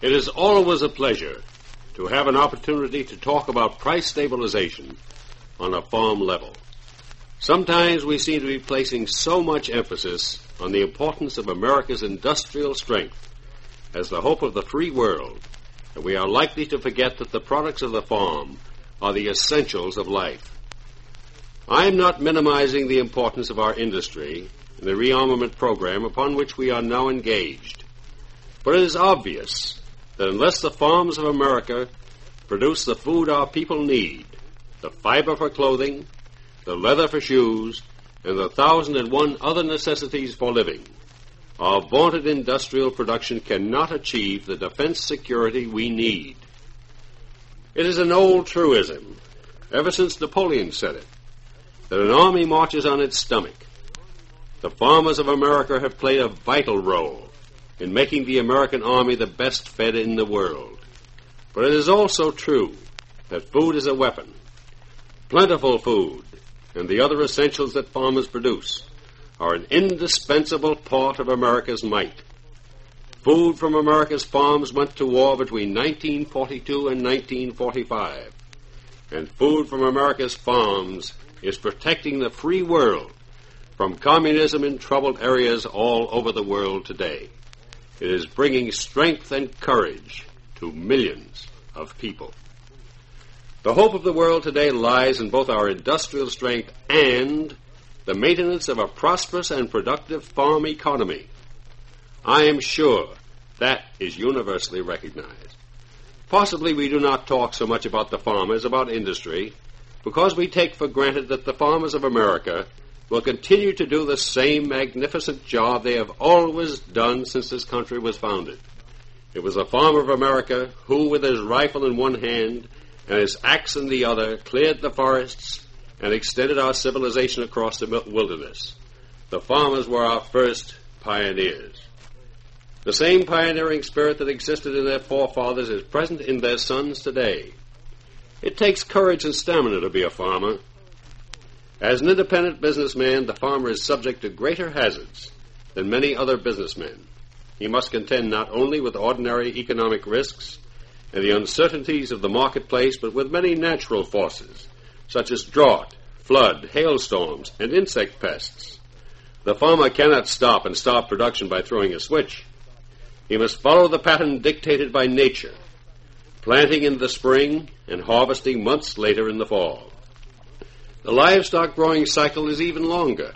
It is always a pleasure to have an opportunity to talk about price stabilization on a farm level. Sometimes we seem to be placing so much emphasis on the importance of America's industrial strength as the hope of the free world that we are likely to forget that the products of the farm are the essentials of life. I am not minimizing the importance of our industry in the rearmament program upon which we are now engaged, but it is obvious that unless the farms of America produce the food our people need, the fiber for clothing, the leather for shoes, and the 1,001 other necessities for living, our vaunted industrial production cannot achieve the defense security we need. It is an old truism, ever since Napoleon said it, that an army marches on its stomach. The farmers of America have played a vital role in making the American army the best fed in the world. But it is also true that food is a weapon. Plentiful food and the other essentials that farmers produce are an indispensable part of America's might. Food from America's farms went to war between 1942 and 1945, and food from America's farms is protecting the free world from communism in troubled areas all over the world today. It is bringing strength and courage to millions of people. The hope of the world today lies in both our industrial strength and the maintenance of a prosperous and productive farm economy. I am sure that is universally recognized. Possibly we do not talk so much about the farmer as about industry, because we take for granted that the farmers of America will continue to do the same magnificent job they have always done since this country was founded. It was the farmer of America who, with his rifle in one hand and his axe in the other, cleared the forests and extended our civilization across the wilderness. The farmers were our first pioneers. The same pioneering spirit that existed in their forefathers is present in their sons today. It takes courage and stamina to be a farmer. As an independent businessman, the farmer is subject to greater hazards than many other businessmen. He must contend not only with ordinary economic risks and the uncertainties of the marketplace, but with many natural forces, such as drought, flood, hailstorms, and insect pests. The farmer cannot stop and start production by throwing a switch. He must follow the pattern dictated by nature, planting in the spring and harvesting months later in the fall. The livestock growing cycle is even longer.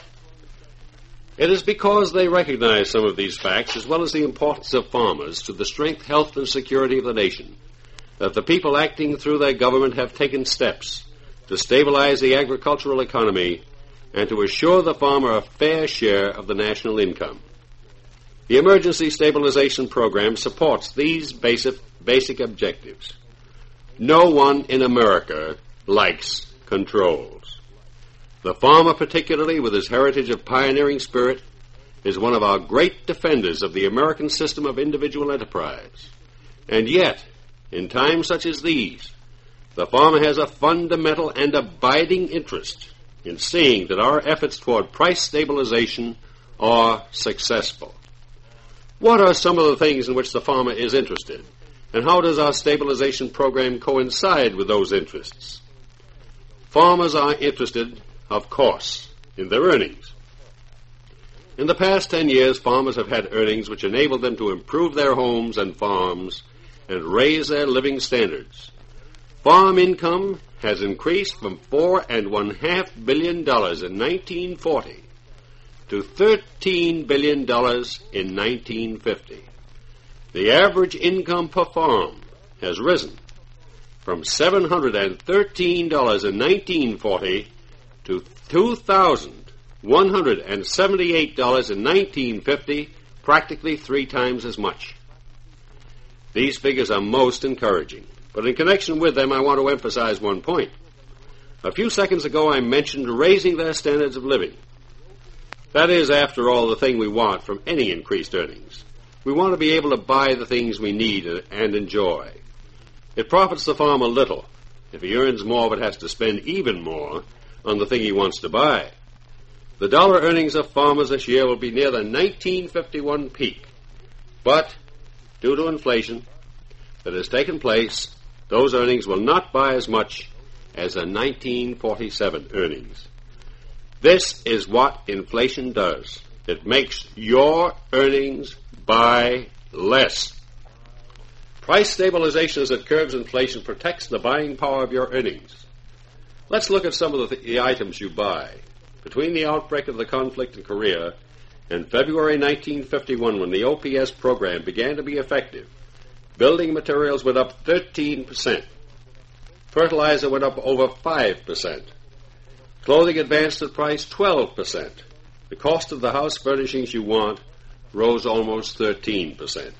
It is because they recognize some of these facts, as well as the importance of farmers to the strength, health, and security of the nation, that the people acting through their government have taken steps to stabilize the agricultural economy and to assure the farmer a fair share of the national income. The Emergency Stabilization Program supports these basic objectives. No one in America likes controls. The farmer, particularly with his heritage of pioneering spirit, is one of our great defenders of the American system of individual enterprise. And yet, in times such as these, the farmer has a fundamental and abiding interest in seeing that our efforts toward price stabilization are successful. What are some of the things in which the farmer is interested, and how does our stabilization program coincide with those interests? Farmers are interested, of course, in their earnings. In the past 10 years, farmers have had earnings which enabled them to improve their homes and farms and raise their living standards. Farm income has increased from $4.5 billion in 1940 to $13 billion in 1950. The average income per farm has risen from $713 in 1940 to $2,178 in 1950, practically 3 times as much. These figures are most encouraging, but in connection with them, I want to emphasize one point. A few seconds ago, I mentioned raising their standards of living. That is, after all, the thing we want from any increased earnings. We want to be able to buy the things we need and enjoy. It profits the farmer little if he earns more but has to spend even more on the thing he wants to buy. The dollar earnings of farmers this year will be near the 1951 peak. But, due to inflation, that has taken place, those earnings will not buy as much as the 1947 earnings. This is what inflation does. It makes your earnings buy less. Price stabilization as it curbs inflation protects the buying power of your earnings. Let's look at some of the items you buy. Between the outbreak of the conflict in Korea and February 1951, when the OPS program began to be effective, building materials went up 13%. Fertilizer went up over 5%. Clothing advanced in price 12%. The cost of the house furnishings you want rose almost 13%.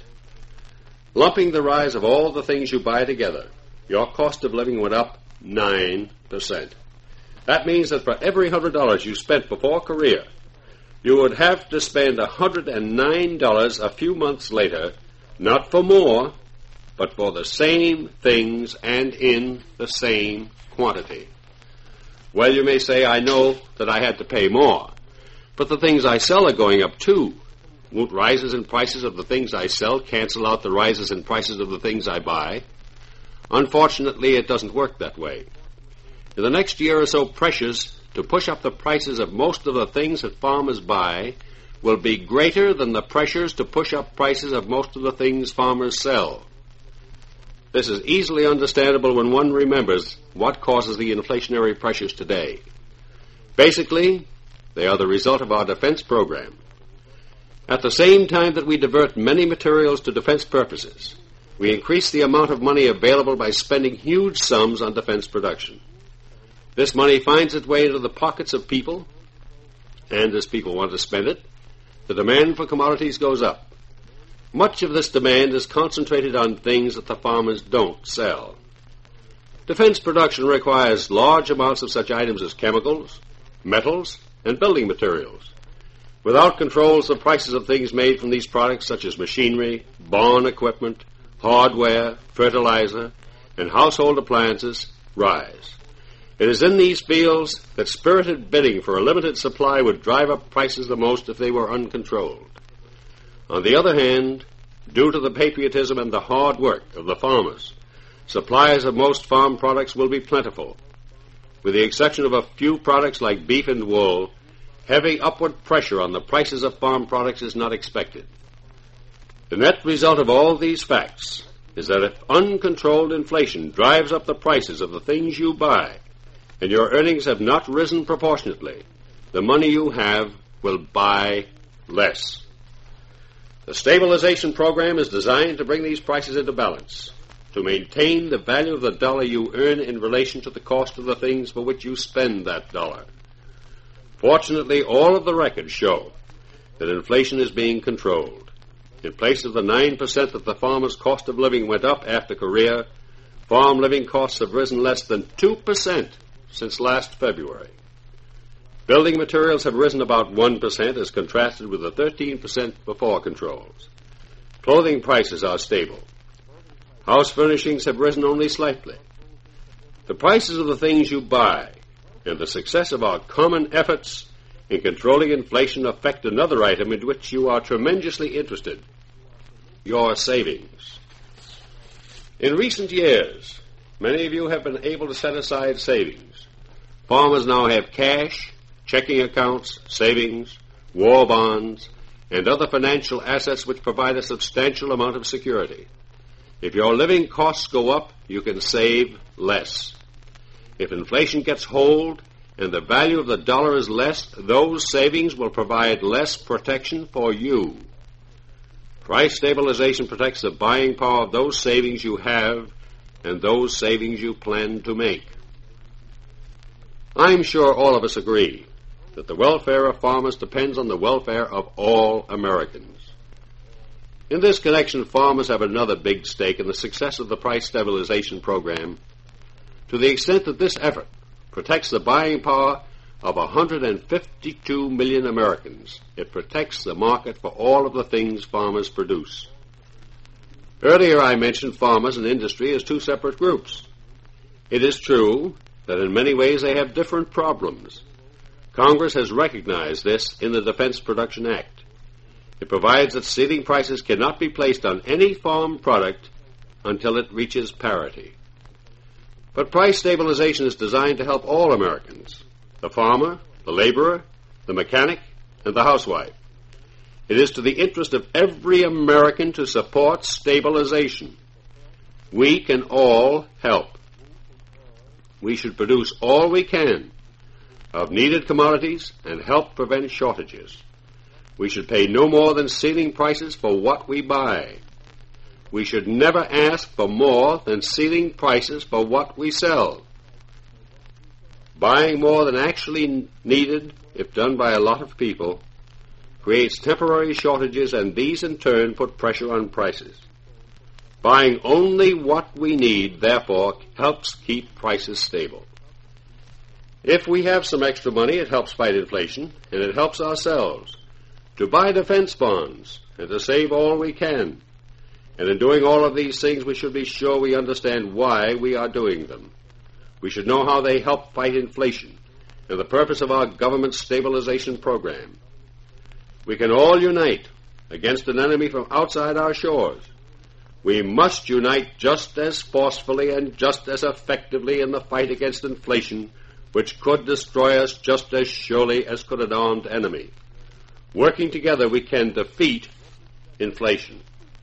Lumping the rise of all the things you buy together, your cost of living went up 9%. That means that for every $100 you spent before Korea, you would have to spend $109 a few months later, not for more, but for the same things and in the same quantity. Well, you may say, I know that I had to pay more, but the things I sell are going up too. Won't rises in prices of the things I sell cancel out the rises in prices of the things I buy? Unfortunately, it doesn't work that way. In the next year or so, pressures to push up the prices of most of the things that farmers buy will be greater than the pressures to push up prices of most of the things farmers sell. This is easily understandable when one remembers what causes the inflationary pressures today. Basically, they are the result of our defense program. At the same time that we divert many materials to defense purposes, we increase the amount of money available by spending huge sums on defense production. This money finds its way into the pockets of people, and as people want to spend it, the demand for commodities goes up. Much of this demand is concentrated on things that the farmers don't sell. Defense production requires large amounts of such items as chemicals, metals, and building materials. Without controls, the prices of things made from these products, such as machinery, barn equipment, hardware, fertilizer, and household appliances, rise. It is in these fields that spirited bidding for a limited supply would drive up prices the most if they were uncontrolled. On the other hand, due to the patriotism and the hard work of the farmers, supplies of most farm products will be plentiful. With the exception of a few products like beef and wool, heavy upward pressure on the prices of farm products is not expected. The net result of all these facts is that if uncontrolled inflation drives up the prices of the things you buy, and your earnings have not risen proportionately, the money you have will buy less. The stabilization program is designed to bring these prices into balance, to maintain the value of the dollar you earn in relation to the cost of the things for which you spend that dollar. Fortunately, all of the records show that inflation is being controlled. In place of the 9% that the farmers' cost of living went up after Korea, farm living costs have risen less than 2% since last February. Building materials have risen about 1% as contrasted with the 13% before controls. Clothing prices are stable. House furnishings have risen only slightly. The prices of the things you buy and the success of our common efforts in controlling inflation affect another item in which you are tremendously interested, your savings. In recent years, many of you have been able to set aside savings. Farmers now have cash, checking accounts, savings, war bonds, and other financial assets which provide a substantial amount of security. If your living costs go up, you can save less. If inflation gets hold and the value of the dollar is less, those savings will provide less protection for you. Price stabilization protects the buying power of those savings you have and those savings you plan to make. I'm sure all of us agree that the welfare of farmers depends on the welfare of all Americans. In this connection, farmers have another big stake in the success of the price stabilization program, to the extent that this effort protects the buying power of 152 million Americans. It protects the market for all of the things farmers produce. Earlier I mentioned farmers and industry as two separate groups. It is true that in many ways they have different problems. Congress has recognized this in the Defense Production Act. It provides that ceiling prices cannot be placed on any farm product until it reaches parity. But price stabilization is designed to help all Americans, the farmer, the laborer, the mechanic, and the housewife. It is to the interest of every American to support stabilization. We can all help. We should produce all we can of needed commodities and help prevent shortages. We should pay no more than ceiling prices for what we buy. We should never ask for more than ceiling prices for what we sell. Buying more than actually needed, if done by a lot of people, creates temporary shortages, and these in turn put pressure on prices. Buying only what we need, therefore, helps keep prices stable. If we have some extra money, it helps fight inflation, and it helps ourselves to buy defense bonds and to save all we can. And in doing all of these things, we should be sure we understand why we are doing them. We should know how they help fight inflation and the purpose of our government stabilization program. We can all unite against an enemy from outside our shores. We must unite just as forcefully and just as effectively in the fight against inflation, which could destroy us just as surely as could an armed enemy. Working together, we can defeat inflation.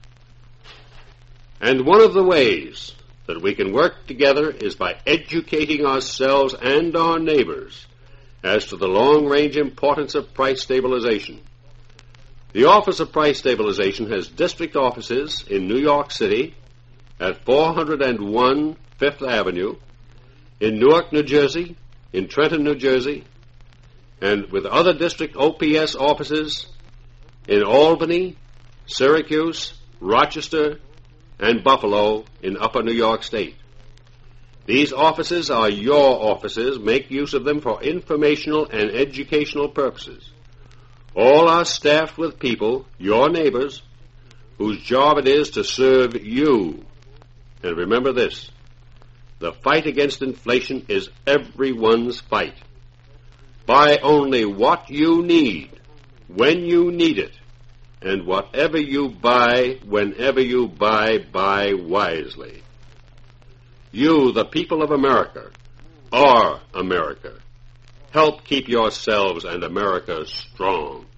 And one of the ways that we can work together is by educating ourselves and our neighbors as to the long-range importance of price stabilization. The Office of Price Stabilization has district offices in New York City at 401 Fifth Avenue, in Newark, New Jersey, in Trenton, New Jersey, and with other district OPS offices in Albany, Syracuse, Rochester, and Buffalo in Upper New York State. These offices are your offices. Make use of them for informational and educational purposes. All are staffed with people, your neighbors, whose job it is to serve you. And remember this, the fight against inflation is everyone's fight. Buy only what you need, when you need it, and whatever you buy, whenever you buy wisely. You, the people of America, are America. Help keep yourselves and America strong.